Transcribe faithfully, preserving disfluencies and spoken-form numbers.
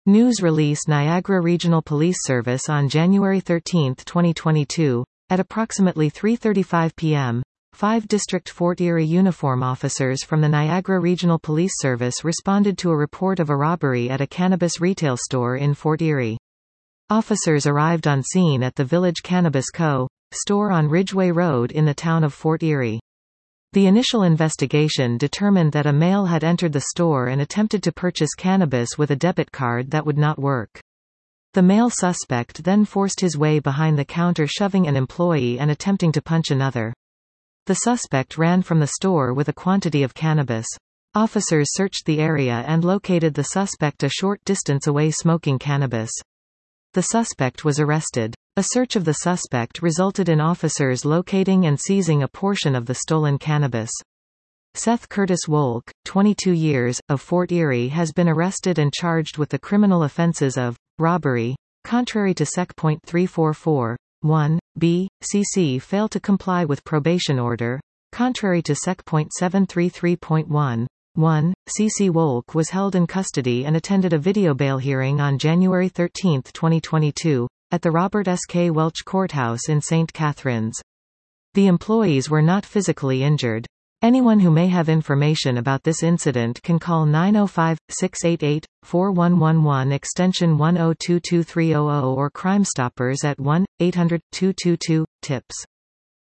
News release Niagara Regional Police Service on January thirteenth twenty twenty-two. At approximately three thirty-five p m, five District Fort Erie uniform officers from the Niagara Regional Police Service responded to a report of a robbery at a cannabis retail store in Fort Erie. Officers arrived on scene at the Village Cannabis Co. store on Ridgeway Road in the town of Fort Erie. The initial investigation determined that a male had entered the store and attempted to purchase cannabis with a debit card that would not work. The male suspect then forced his way behind the counter, shoving an employee and attempting to punch another. The suspect ran from the store with a quantity of cannabis. Officers searched the area and located the suspect a short distance away smoking cannabis. The suspect was arrested. A search of the suspect resulted in officers locating and seizing a portion of the stolen cannabis. Seth Curtis Wolk, twenty-two years, of Fort Erie has been arrested and charged with the criminal offenses of robbery, contrary to Sec. three forty-four, one, b, cc fail to comply with probation order, contrary to Sec. seven thirty-three point one, one, cc Wolk was held in custody and attended a video bail hearing on January thirteenth twenty twenty-two, at the Robert S. K. Welch Courthouse in Saint Catharines. The employees were not physically injured. Anyone who may have information about this incident can call nine oh five, six eight eight, four one one one extension one oh two two three hundred or Crime Stoppers at one eight hundred, two two two, TIPS.